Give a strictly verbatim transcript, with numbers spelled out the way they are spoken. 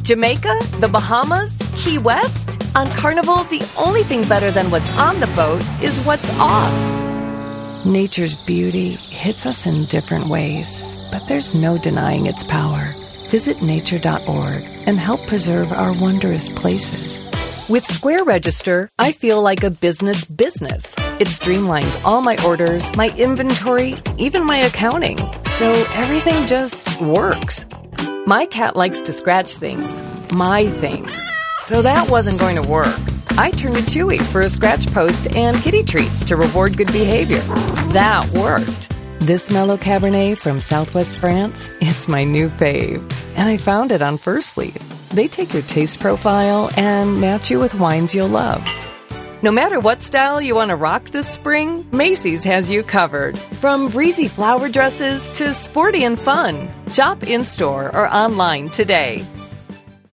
Jamaica? The Bahamas? Key West? On Carnival, the only thing better than what's on the boat is what's off. Nature's beauty hits us in different ways, but there's no denying its power. Visit nature dot org and help preserve our wondrous places. With Square Register, I feel like a business business. It streamlines all my orders, my inventory, even my accounting, so everything just works. My cat likes to scratch things, my things, so that wasn't going to work. I turned to Chewy for a scratch post and kitty treats to reward good behavior. That worked. This mellow Cabernet from Southwest France, it's my new fave. And I found it on First Leaf. They take your taste profile and match you with wines you'll love. No matter what style you want to rock this spring, Macy's has you covered. From breezy flower dresses to sporty and fun. Shop in-store or online today.